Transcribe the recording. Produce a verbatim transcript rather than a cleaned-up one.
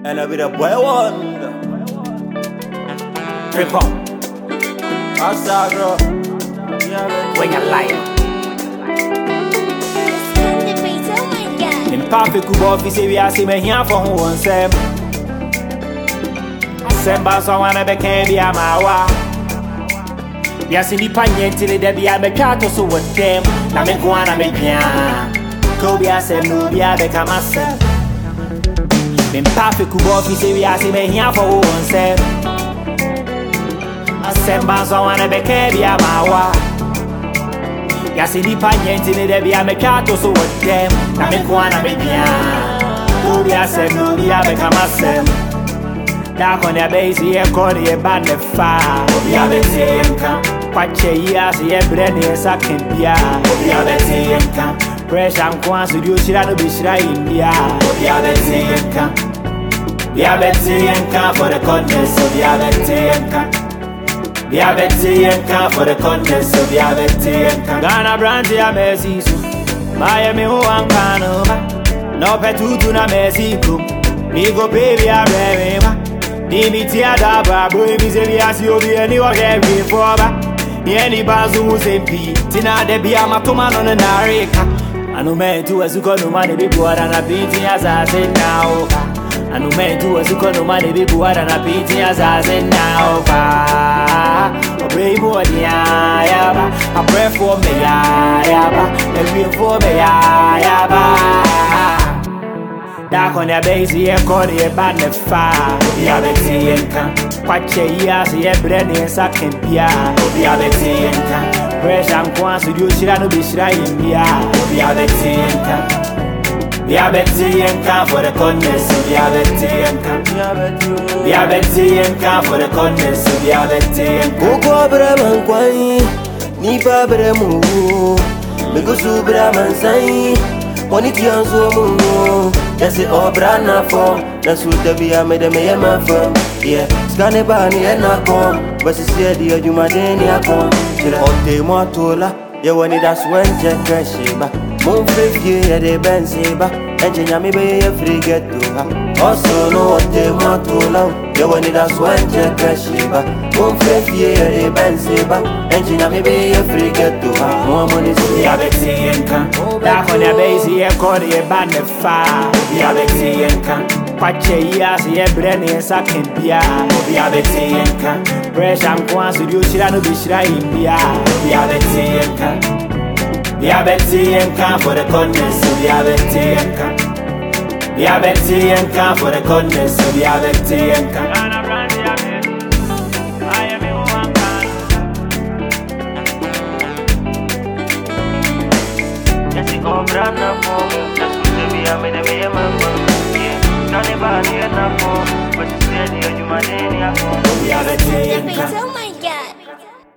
And I be the boy wonder. Trip up. Asagro. When you like. In perfect kubo, say we are see me here for one sem. Semba so wanna be can be a mawa. Yes, in the panye till they be a me chato so what them. Na me go na me pia. Kobe I said no be a be come asem. In perfect kubo, say we are see me here for one sem. Semba so wanna be can be a mawa. Yes, in the panye till they be a me chato so what them. Na me go na me pia. Kobe I said no be a be come asem. Dark on your base, yeah, call the band the fire. We have a team camp. Watch your ears, yeah, bread is a camp. We have a team camp. Pressure and quants with you, she had to be shy in the eye. We have a team camp. We have a team camp for the contest, so we have a team camp. We have a team camp for the contest, so we have a team camp. Ghana branch, yeah, Messi, so Miami, who I'm kind of. No pet to do na Mexico. Me go baby, I'm ready. Nimi tia da ba boy mi se bi asi obi eni wo ke bi for ba ni eni ba zo mu se pi tina de bia matoma no na nareka anu me tu azuko no ma de bi buara na binti azaze now anu me tu azuko no ma de bi buara na binti azaze now ba obe mo dia ya ba I pray for me ya ya ba e pray for me ya ya ba. Dark on your base, yeah, call the band the fire. We have a team camp. Watch your ears, yeah, bread is a camp. We have a team camp. Pressure and quants with you, she had to be shy in the eye. We have a team camp. We have a team camp for the contest. We have a team camp. We have a team camp for the contest. We have a team camp. Koko Brahman Kwai, Nipa Bremu, Migusu Brahman Sai, Ponitian Zomo. That's it all brand form. That's what the be I made them a man from. Yeah, scan bani and I come. But she said, you do my day, I come. She like, they want to la. You want it, that's when Jack Shiba. Moon fifty, yeah, they bend Seba. And Jamy be a free get to her. Also, know what they want to love. You want it, that's when Jack Shiba. Moon fifty, yeah, they bend Seba. And Jamy be a free get to her. More money, so we have a team camp. Dark on your base, yeah, call the band the fire. We have a team camp. Watch your ears, yeah, bread is a camp. We have a team camp. Pressure and quants with you, she had to be shy in the eye. We have a team camp. We have a team camp for the contest, so we have a team camp. We have a team camp for the contest, so we have a team camp. Oh, brand for that's what they be. I made them a man from. Yeah, can't buy any enough for. But you said you my day, we have a team camp.